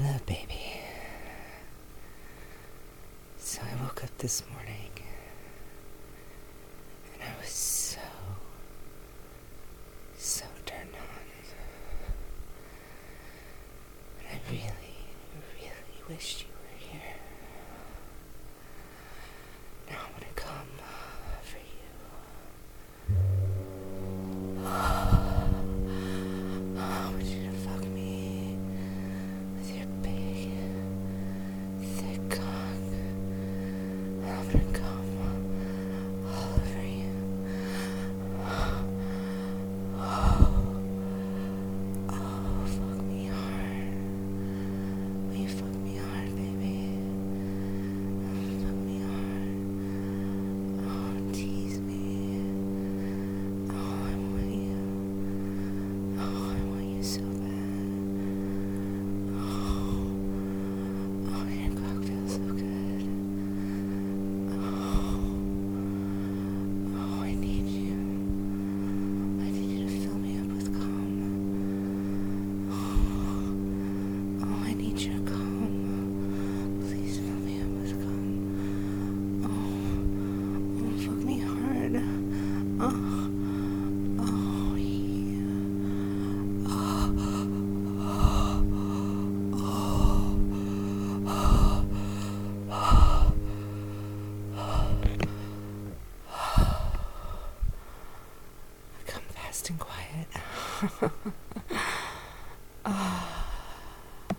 Look, baby. So I woke up this morning and I was so turned on. And I really wished you were here. Now I'm gonna come for you. I want you to fuck me with your big, thick cock. I'm gonna come all over you. Oh, fuck me hard. Will you fuck me hard, baby? Fuck me hard. Oh, tease me. Oh, I want you. Oh, I want you so bad. Oh, your cock feels so good. Oh, I need you. I need you to fill me up with cum. Oh, I need your cum. Please fill me up with cum. Oh, fuck me hard. Oh, yeah. Come fast and quiet.